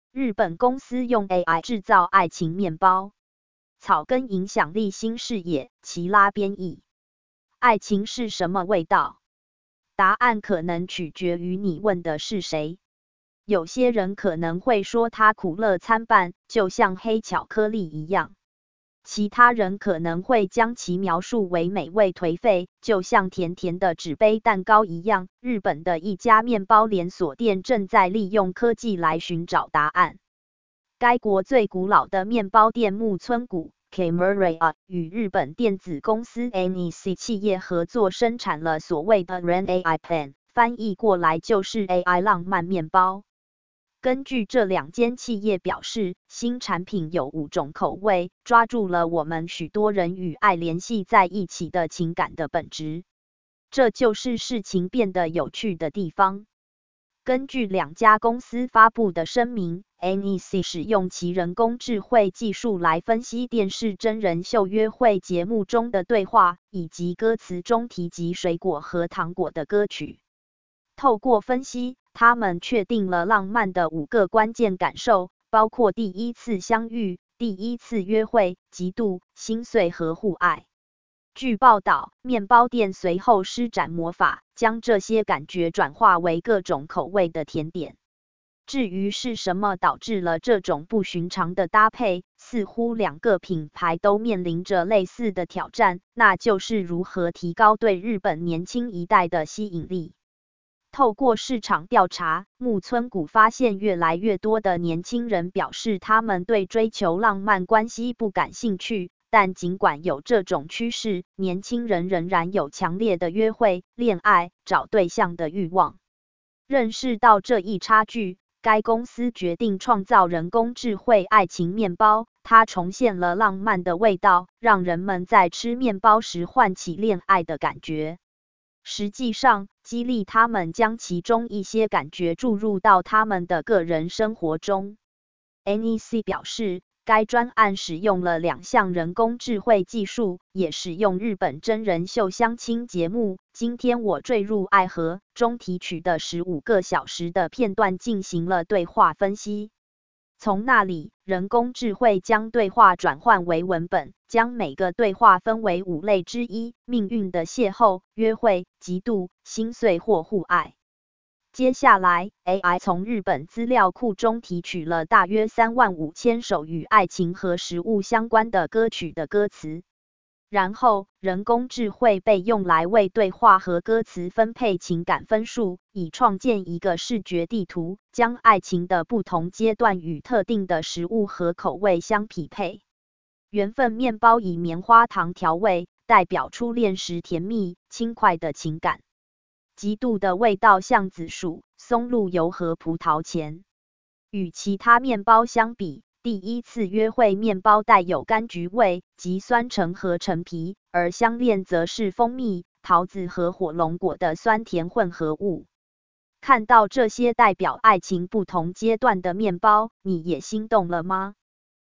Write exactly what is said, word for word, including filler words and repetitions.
日本公司用 A I 制造爱情面包。草根影响力新视野，齐拉编译。爱情是什么味道？答案可能取决于你问的是谁。有些人可能会说它苦乐参半，就像黑巧克力一样。其他人可能会将其描述为美味颓废，就像甜甜的纸杯蛋糕一样。日本的一家面包连锁店正在利用科技来寻找答案。该国最古老的面包店木村谷 Kemura 与日本电子公司 N E C 企业合作生产了所谓的 Rain A I Plan， 翻译过来就是 A I 浪漫面包。根据这两间企业表示，新产品有五种口味，抓住了我们许多人与爱联系在一起的情感的本质。这就是事情变得有趣的地方。根据两家公司发布的声明 ，N E C 使用其人工智慧技术来分析电视真人秀约会节目中的对话，以及歌词中提及水果和糖果的歌曲。透过分析，他们确定了浪漫的五个关键感受，包括第一次相遇、第一次约会、嫉妒、心碎和互爱。据报道，面包店随后施展魔法，将这些感觉转化为各种口味的甜点。至于是什么导致了这种不寻常的搭配，似乎两个品牌都面临着类似的挑战，那就是如何提高对日本年轻一代的吸引力。透过市场调查，木村谷发现越来越多的年轻人表示他们对追求浪漫关系不感兴趣。但尽管有这种趋势，年轻人仍然有强烈的约会、恋爱、找对象的欲望。认识到这一差距，该公司决定创造人工智慧爱情面包，它重现了浪漫的味道，让人们在吃面包时唤起恋爱的感觉。实际上，激励他们将其中一些感觉注入到他们的个人生活中。N E C 表示，该专案使用了两项人工智慧技术，也使用日本真人秀相亲节目《今天我坠入爱河》中提取的十五个小时的片段进行了对话分析。从那里，人工智慧将对话转换为文本，将每个对话分为五类之一：命运的邂逅、约会、嫉妒、心碎或互爱。接下来 ，A I 从日本资料库中提取了大约三万五千首与爱情和食物相关的歌曲的歌词。然后，人工智慧被用来为对话和歌词分配情感分数，以创建一个视觉地图，将爱情的不同阶段与特定的食物和口味相匹配。缘分面包以棉花糖调味，代表初恋时甜蜜、轻快的情感。极度的味道像紫薯、松露油和葡萄钳。与其他面包相比，第一次约会面包带有柑橘味及酸橙和陈皮，而相恋则是蜂蜜、桃子和火龙果的酸甜混合物。看到这些代表爱情不同阶段的面包，你也心动了吗？